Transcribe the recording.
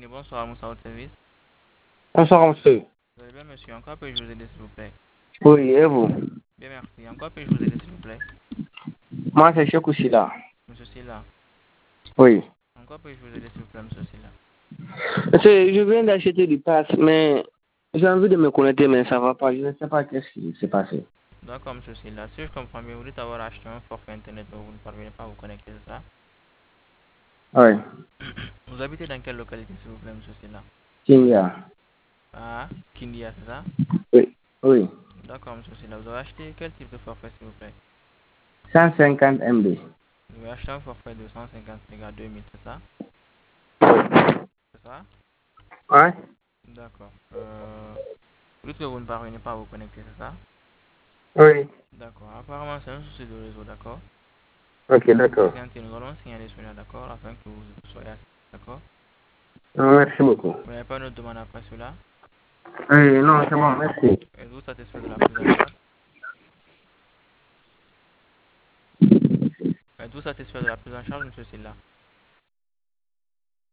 Bonsoir, Moussa au service. Bonsoir, monsieur. Vous allez bien, monsieur? En quoi puis-je vous aider, s'il vous plaît? Oui, et vous? Bien, merci. En quoi puis-je vous aider, s'il vous plaît? Moi, c'est Cheikh Oussila. Monsieur Silla. Oui. En quoi puis-je vous aider, s'il vous plaît, monsieur Silla? Monsieur, je viens d'acheter du pass, mais j'ai envie de me connecter, mais ça va pas. Je ne sais pas qu'est-ce qui s'est passé. D'accord, monsieur Silla. Si je comprends bien, vous dites avoir acheté un forfait internet, mais vous ne parvenez pas à vous connecter, c'est ça? Oui. Vous habitez dans quelle localité, s'il vous plaît, monsieur Silla? Kenya. Ah, Kindia, c'est ça? Oui. Oui. D'accord, monsieur Silla. Vous avez acheté quel type de forfait, s'il vous plaît? 150 MB. Vous avez acheté un forfait de 150 mégas 2000, c'est ça? C'est ça? Ouais. D'accord. Vous dites que vous ne parvenez pas à vous connecter, c'est ça? Oui. D'accord. Apparemment, c'est un souci de réseau, d'accord? Ok, Veuillez d'accord. patienter, nous allons signaler cela, d'accord? Afin que vous soyez assis, d'accord? Merci beaucoup. Vous n'avez pas d'autre demande après cela? Oui, non, c'est bon, merci. Êtes-vous satisfait de la prise en charge? Êtes-vous satisfait de la prise en charge, monsieur Silla?